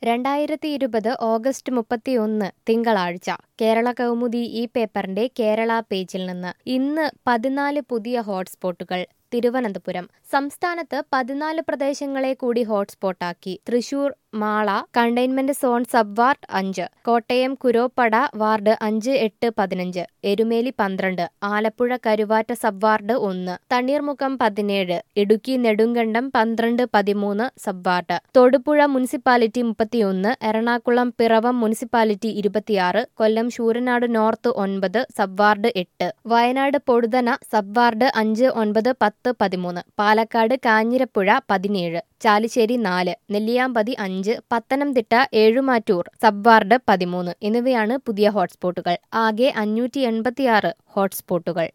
2020 August 31 തിങ്കളാഴ്ച കേരള കൗമുദി ഈ പേപ്പറിന്റെ കേരള പേജിൽ നിന്ന് ഇന്ന് 14 പുതിയ ഹോട്ട്സ്പോട്ടുകൾ. തിരുവനന്തപുരം സംസ്ഥാനത്ത് 14 പ്രദേശങ്ങളെ കൂടി ഹോട്ട്സ്പോട്ടാക്കി. Thrissur Mala containment zone sub ward 5, Kottayam Kuroppada ward 5, 8, 15, Erumeli 12, Alappuzha Karuvatta sub ward 1, Thanneermukkom 17, Idukki Nedumkandam 12, 13 sub ward, Thodupuzha municipality 31, Ernakulam Piravom municipality 26, Kollam Sooranad north 9 sub ward 8, Wayanad Pozhuthana sub ward 5, 9, 10, 13, Palakkad Kanjirapuzha 17, Chalissery 4, Nelliyampathy 5, Pathanamthitta Ezhumattoor sub ward 13 എന്നിവയാണ് പുതിയ ഹോട്ട്സ്പോട്ടുകൾ. ആകെ 586 ഹോട്ട്സ്പോട്ടുകൾ.